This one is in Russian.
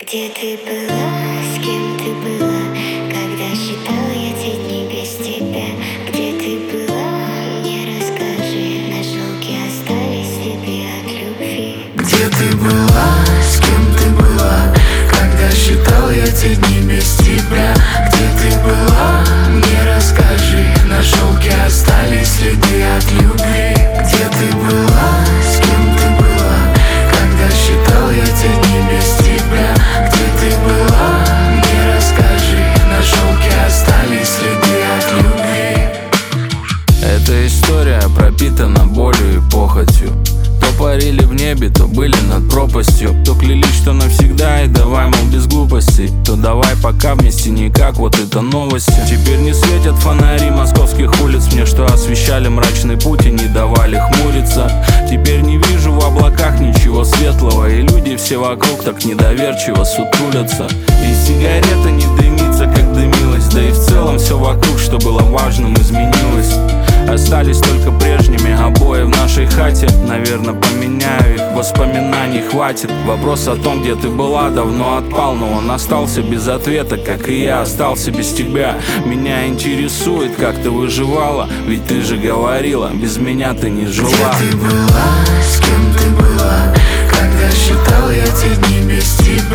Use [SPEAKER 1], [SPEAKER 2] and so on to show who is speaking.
[SPEAKER 1] Где ты была, с кем ты была, когда считала я те дни без тебя? Где ты была, мне расскажи, на шелке остались следы от любви.
[SPEAKER 2] Где ты была, с кем ты была, когда считал я те дни без тебя? Где ты была, мне расскажи, на шелке остались следы от любви. Где ты была, с кем ты была, когда считал я те дни без тебя? Где ты была, мне расскажи, на шелке остались следы от любви.
[SPEAKER 3] Эта история пропитана болью и похотью. То парили в небе, то были над пропастью, то клялись, что навсегда и давай, мол, без глупостей, то давай пока вместе никак, вот это новости. Теперь не светят фонари московских улиц мне, что освещали мрачный путь и не давали хмуриться. Теперь не вижу в облаках ничего светлого, и люди все вокруг так недоверчиво сутулятся. И сигарета не дымится, как дымилась, да и в целом все вокруг, что было важным, изменилось. Остались только прежними обои в нашей хате. Наверное, поменяю их, воспоминаний хватит. Вопрос о том, где ты была, давно отпал, но он остался без ответа, как и я остался без тебя. Меня интересует, как ты выживала, ведь ты же говорила, без меня ты не жила.
[SPEAKER 2] Где ты была, с кем ты была, когда считал я те дни без тебя?